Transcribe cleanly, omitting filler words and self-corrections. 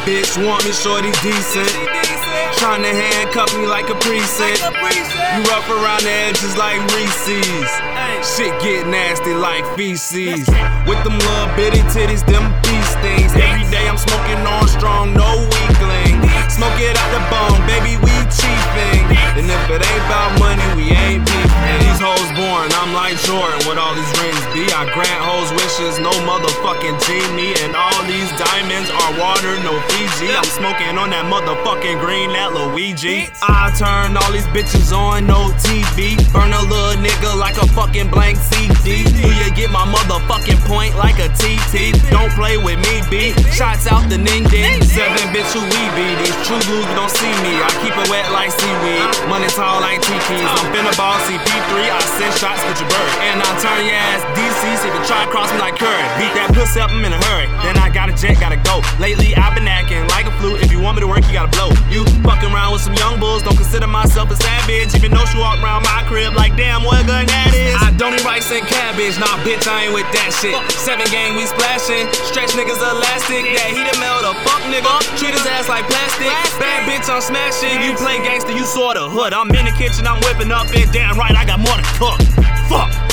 bitch want me, shorty decent. Tryna handcuff me like a precinct. You rough around the edges like Reese's. Shit get nasty like feces. With them little bitty titties, them beast things. Every day I'm smoking on strong, no weakling. Smoke it out the bone, baby, we chiefing. And if it ain't about money, we ain't beefing. These hoes born, I'm like Jordan with all these rings be. I grant hoes wishes, no motherfucking genie. And all these diamonds are water, no Fiji. I'm smoking on that motherfucking green, that Luigi. I turn all these bitches on, no TV. Burn a little nigga like a fucking blank CD. Do you get my motherfucking point like a TT? Don't play with me, B. Shots out the ning ding. 7 bitch who we be. These true blues don't see me. I keep it wet like seaweed. Money tall like TTs. I'm finna ball CP3. I send shots with your bird. And I turn your ass DC. So if you try to cross me like Curry. Beat that pussy up, I'm in a hurry. Then I got a jet, gotta go. Lately I've been acting like a flu. If you want me to work, you gotta blow. You fucking around with some young bulls. Don't consider myself a savage. Even though she walk around my crib like damn, what a gun that is. I don't eat rice and cabbage. Nah, bitch, I ain't with that shit. 7 gang, we splashing. Stretch niggas elastic. Yeah, he done melt a fuck nigga. Treat his ass like plastic. Bad bitch, I'm smashing. You play gangster, you saw the hood. I'm in the kitchen, I'm whipping up it. Damn right, I got more to cook. Fuck.